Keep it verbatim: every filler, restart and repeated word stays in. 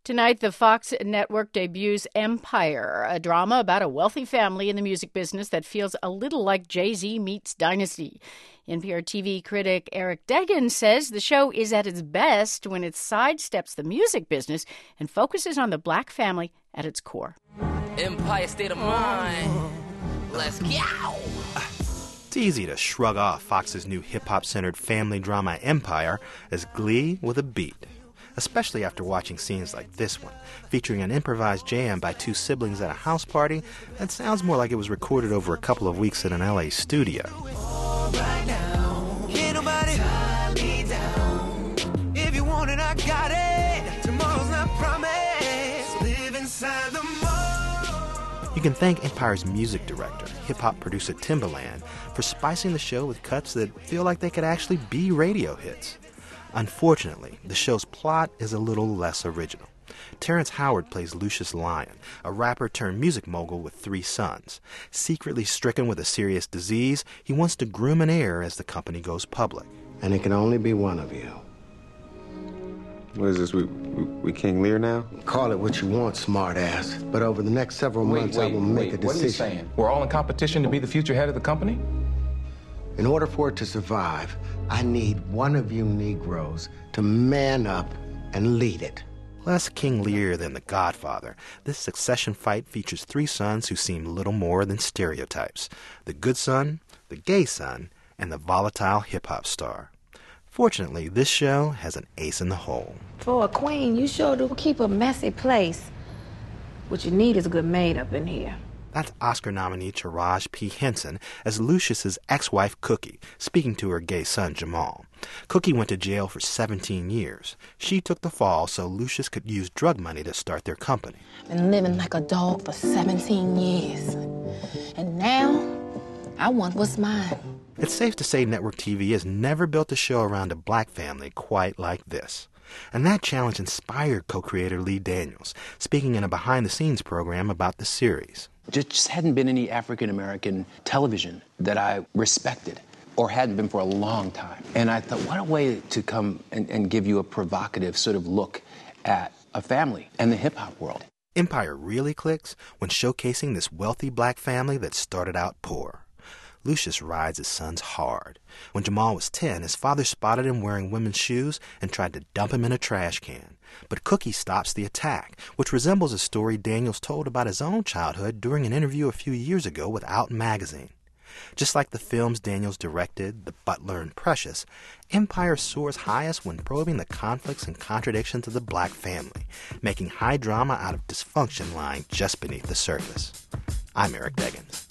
Tonight, the Fox network debuts Empire, a drama about a wealthy family in the music business that feels a little like Jay-Z meets Dynasty. N P R T V critic Eric Deggans says the show is at its best when it sidesteps the music business and focuses on the black family at its core. Empire State of Mind. Let's go. It's easy to shrug off Fox's new hip-hop-centered family drama Empire as Glee with a beat, especially after watching scenes like this one, featuring an improvised jam by two siblings at a house party that sounds more like it was recorded over a couple of weeks in an L A studio. You can thank Empire's music director, hip-hop producer Timbaland, for spicing the show with cuts that feel like they could actually be radio hits. Unfortunately, the show's plot is a little less original. Terrence Howard plays Lucius Lyon, a rapper turned music mogul with three sons. Secretly stricken with a serious disease, he wants to groom an heir as the company goes public. And it can only be one of you. What is this, we, we, we King Lear now? Call it what you want, smartass. But over the next several wait, months, wait, I will make wait. a decision. What are you saying? We're all in competition to be the future head of the company? In order for it to survive, I need one of you Negroes to man up and lead it. Less King Lear than The Godfather, this succession fight features three sons who seem little more than stereotypes: the good son, the gay son, and the volatile hip-hop star. Fortunately, this show has an ace in the hole. For a queen, you sure do keep a messy place. What you need is a good maid up in here. That's Oscar nominee Taraji P. Henson as Lucius's ex-wife Cookie, speaking to her gay son Jamal. Cookie went to jail for seventeen years. She took the fall so Lucius could use drug money to start their company. Been living like a dog for seventeen years. And now, I want what's mine. It's safe to say network T V has never built a show around a black family quite like this. And that challenge inspired co-creator Lee Daniels, speaking in a behind-the-scenes program about the series. There just hadn't been any African-American television that I respected, or hadn't been for a long time. And I thought, what a way to come and, and give you a provocative sort of look at a family and the hip-hop world. Empire really clicks when showcasing this wealthy black family that started out poor. Lucius rides his sons hard. When Jamal was ten, his father spotted him wearing women's shoes and tried to dump him in a trash can. But Cookie stops the attack, which resembles a story Daniels told about his own childhood during an interview a few years ago with Out Magazine. Just like the films Daniels directed, The Butler and Precious, Empire soars highest when probing the conflicts and contradictions of the black family, making high drama out of dysfunction lying just beneath the surface. I'm Eric Deggans.